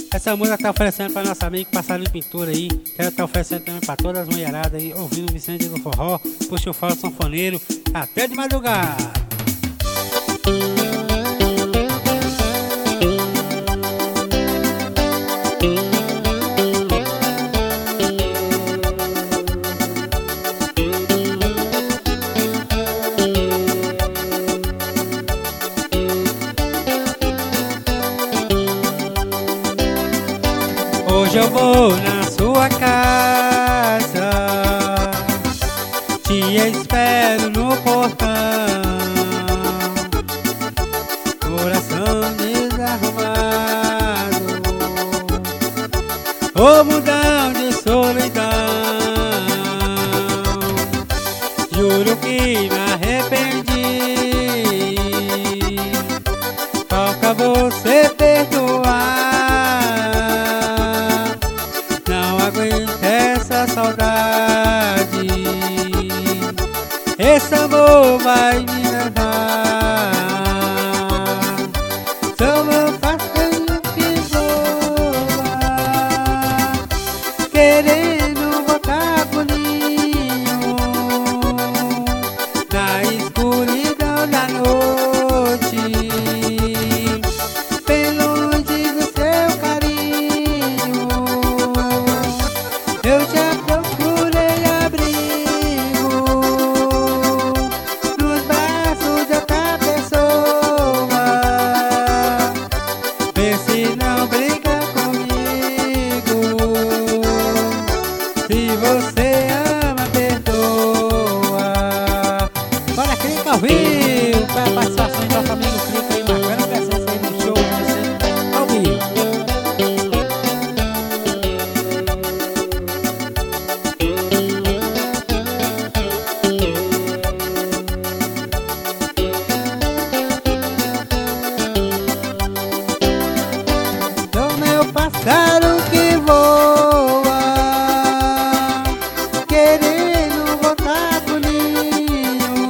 Essa música tá oferecendo pra nosso amigo Passarinho Pintura aí. Quero tá oferecendo também pra todas as mulheradas aí, ouvindo o Vicente do Forró, puxa o falo sanfoneiro, até de madrugada. Hoje eu vou na sua casa, te espero no portão, coração desarrumado, ô mundão de solidão. Juro que me arrependi, falta você perdoar. Essa saudade, esse amor vai me levar. Sou meu passarinho que voa, querendo voltar pro ninho, na escuridão da noite, bem longe do seu carinho. Eu já procurei abrigo nos braços de outra pessoa. Vê se não brinca comigo. Se você ama, perdoa. Bora, clica ao vivo para a participação do nosso amigo Clica aí, marcando a presença aí no show ao vivo. Pássaro que voa, querendo voltar pro ninho,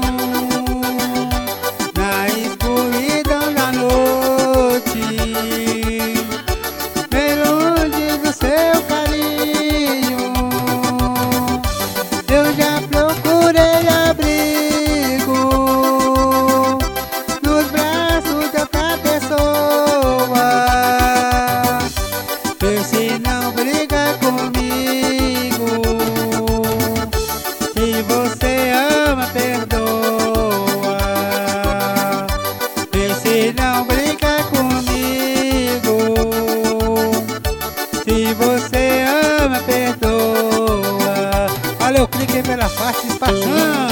na escuridão da noite, bem longe do seu carinho. Eu já procurei abrigo nos braços de outra pessoa. Vê se não briga comigo. Se você ama, perdoa. Vê se não briga comigo. Se você ama, perdoa. Valeu, clique pela participação.